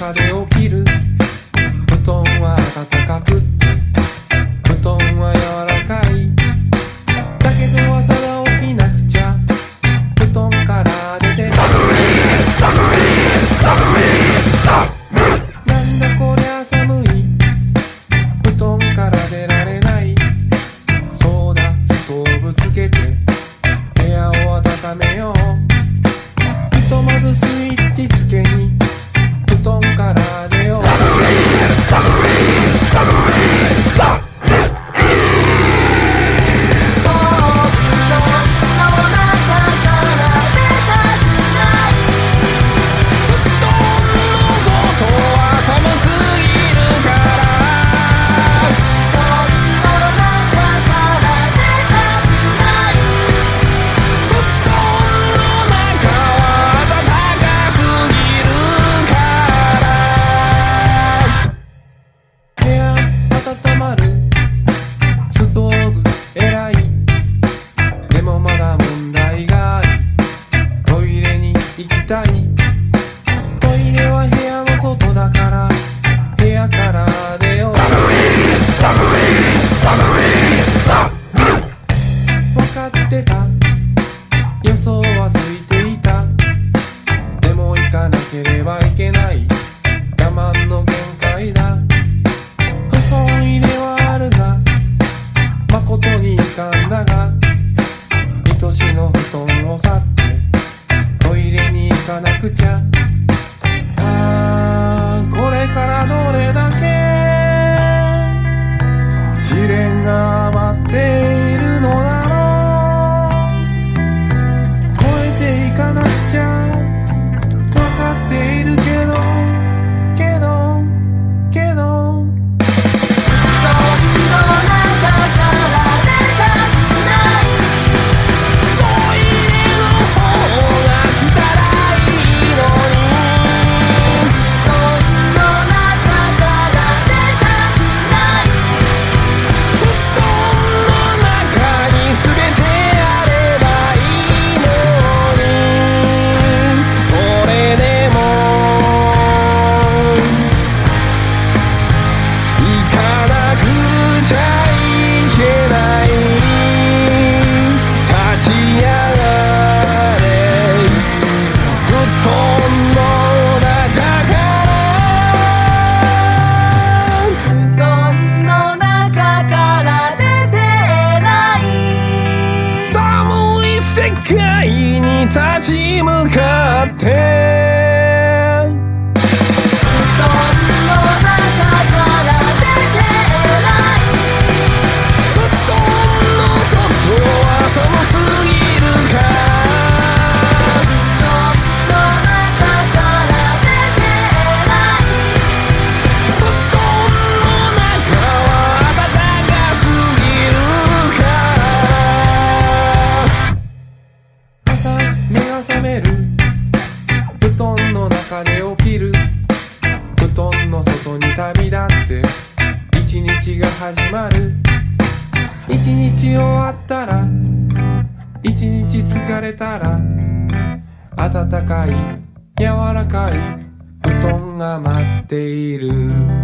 中で起きる。布団は暖かくって布団は柔らかい。だけど朝が起きなくちゃ布団から出てなんだこりゃ寒い。布団から出られない。そうだストーブつけて部屋を温めよう。ひとまずスイッチつけに布団から出よう。これからどれだけ試練が待っているのだろう。超えていかなくちゃ分かっているけど世界に立ち向かって旅立って一日が始まる。一日終わったら一日疲れたら暖かい柔らかい布団が待っている。